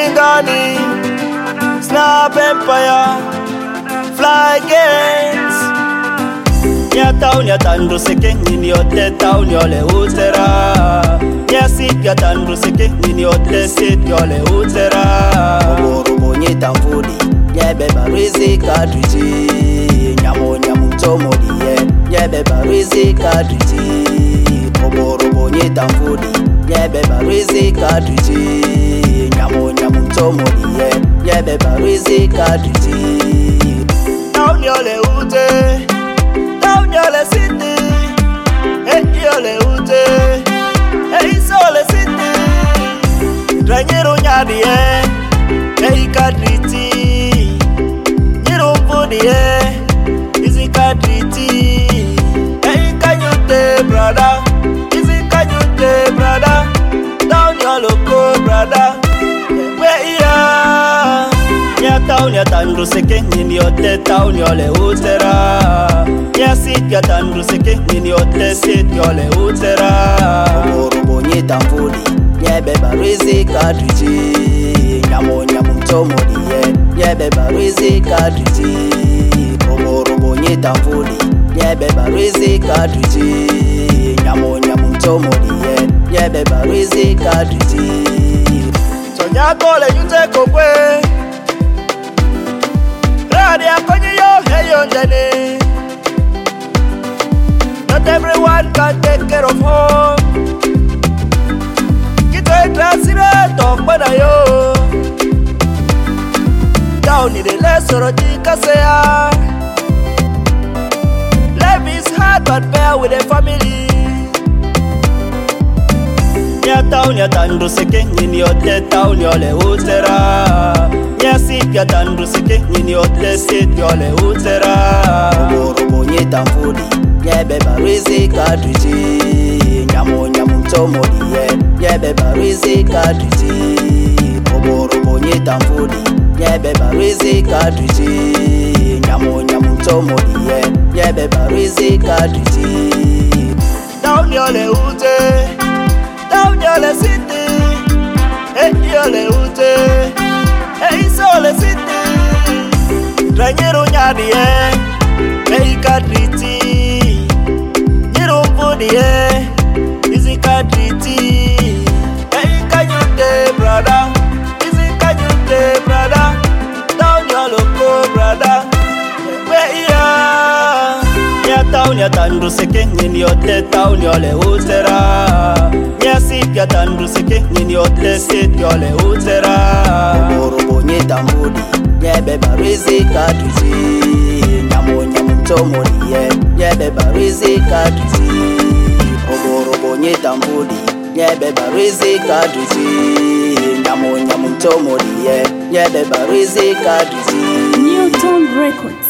Gani, Snap Empire, Fly Gates. Nya town ya tandru seke nini yote town yole utera. Nya sit ya tandru seke nini yote sit yole utera. Rubo nyita mvudi, nye beba rizi kadriti. Nyamu mtomo diye, nye beba rizi kadriti. Rubo nyita mvudi, nye beba rizi kadriti. Nyamu mtomo diye, nye beba rizi kadriti. Town yole ute, town yole city. Hey yole ute, hey sole city. Dranyero nyadiye, hey kadriti. Nyero mvudiye, izi kadriti. Hey kanyute brother, izi kanyute brother. Town yolo ko brother. Nya town ya tandru seke nini yote town yole utera. Nya sit ya tandru seke nini yote sit yole utera. Rubo nyita mvudi, nye beba rizi kadriti. Nyamu mtomo diye, nye beba rizi kadriti. Rubo nyita mvudi, nye beba rizi kadriti. Nyamu mtomo diye, nye beba rizi kadriti. Sonya kole yute kokwe. Not everyone can take care of home. Kito etrasire tokbana yo. Down in the lesser kasea. Life is hard but bear with the family. Nya town ya tandru seke nini yote town yole utera. Nya sit ya tandru seke nini yote sit yole utera. Rubo nyita mvudi, nye beba rizi kadriti. Nyamu mtomo diye, nye beba rizi kadriti. Rubo nyita mvudi, nye beba rizi kadriti. Nyamu mtomo diye, nye beba rizi kadriti. Down yole ute, down yole city. Hey yole ute, hey sole city. Dranyero nyadiye, hey kadriti. Nyero mvudiye, izi kadriti. Hey kanyute brother, izi kanyute brother. Down yolo ko brother. Nya town ya tandru seke nini yote town yole utera. Nya sit ya tandru seke nini yote sit yole utera. Rubo nyita mvudi, nye beba rizi kadriti. Nyamu mtomo diye, nye beba rizi kadriti. Rubo nyita mvudi, nye beba rizi kadriti. Nyamu mtomo diye, nye beba rizi kadriti. Newton Records.